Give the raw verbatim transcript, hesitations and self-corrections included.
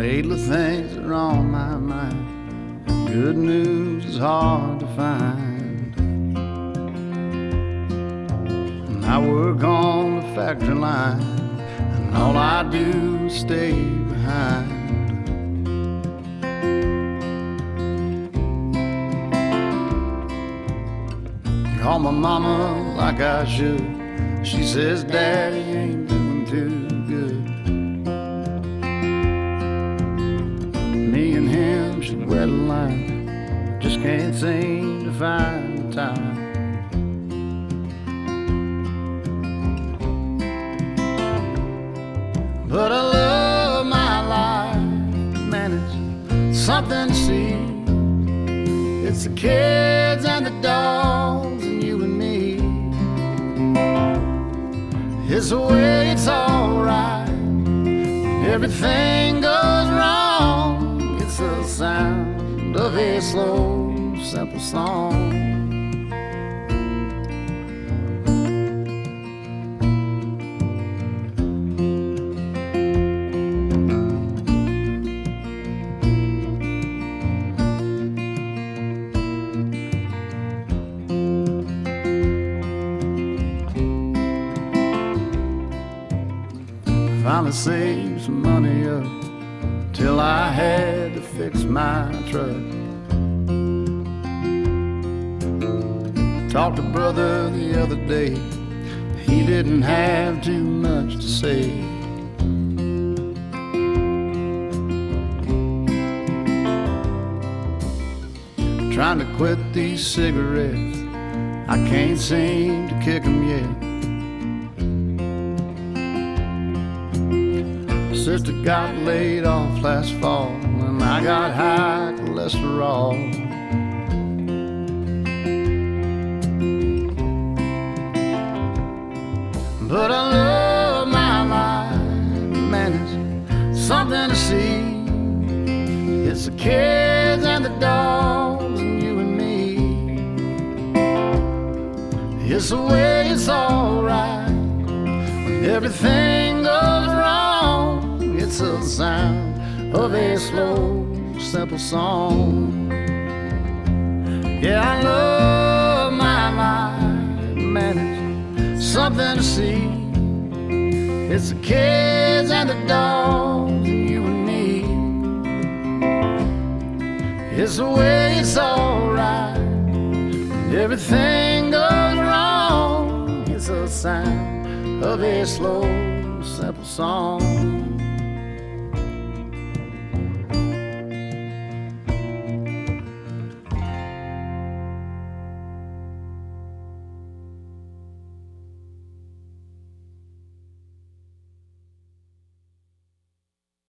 Lately things are on my mind. Good news is hard to find. And I work on the factory line, and all I do is stay behind. Call my mama like I should. She says Daddy ain't doing too good. Me and him should wed a line, just can't seem to find the time. But I love my life, man, it's something to see. It's the kids and the dogs and you and me. It's the way it's alright when everything goes wrong. It's the sound of a slow, simple song. Finally saved some money up till I had to fix my truck. Talked to brother the other day, he didn't have too much to say. Trying to quit these cigarettes, I can't seem to kick them yet. Sister got laid off last fall, and I got high cholesterol. But I love my life, man, it's something to see. It's the kids and the dogs and you and me. It's the way it's alright when everything goes wrong. It's the sound of a slow, simple song. Yeah, I love my life, man, it's something to see. It's the kids and the dogs and you and me. It's the way it's alright when everything goes wrong. It's the sound of a slow, simple song.